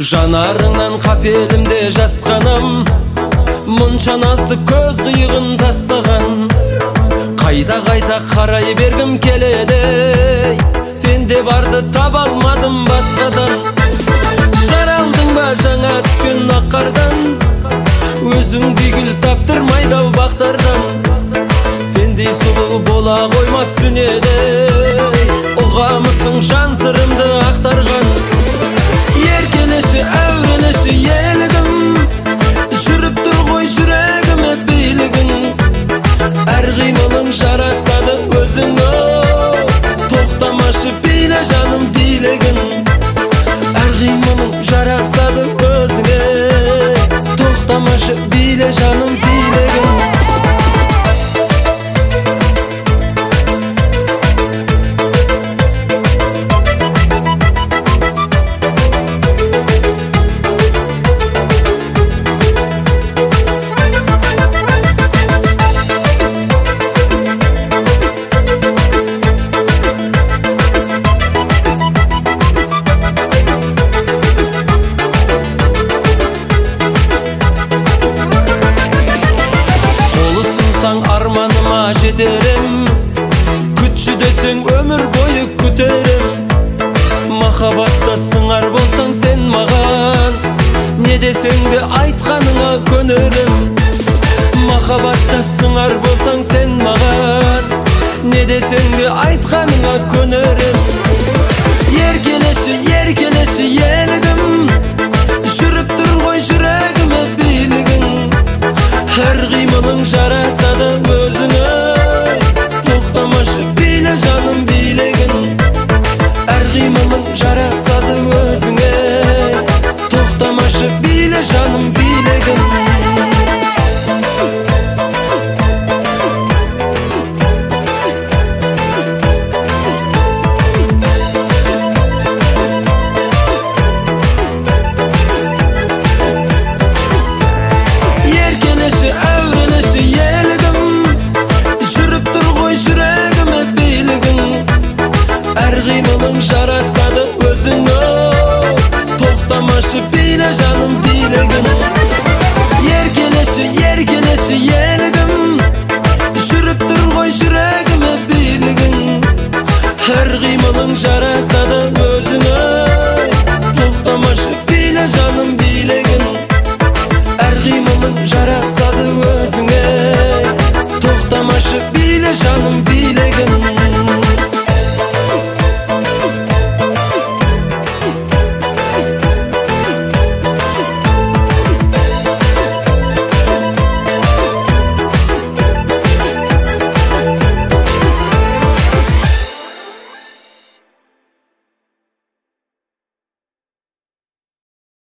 Жанарыңнан қапелімде жасқанам, мұнша назды көз қиығын тастаған. Қайта қарай бергім келеді, сенде барды таба алмадым басқадан. Жаралдың ба жаңа түскен ақ қардан, өзіңдей гүл таптырмайды-ау бақтардан. Сендей сұлу бола қоймас дүниеде, ұғамысың жан сырымды ақтарған. Еркелеші, әуелеші елігім, жүріп тұр ғой жүрегіме билігің. Әр қимылың жарасады өзіңе, тоқтамашы биле жаным билігін. Әр қимылың жарасады өзіңе, тоқтамашы биле жаным билігін. Арманыма жетерім, күтші десең өмір бойы күтерім. Махаббатта сыңар болсаң сен маған, не десең де айтқаныңа көнерім. Махаббатта сыңар болсаң сен маған, не десең де айтқаныңа көнерім. Еркелеші, еркелеші елігім, жүріп тұр ғой жүрегіме билігің. Әр қимылың жара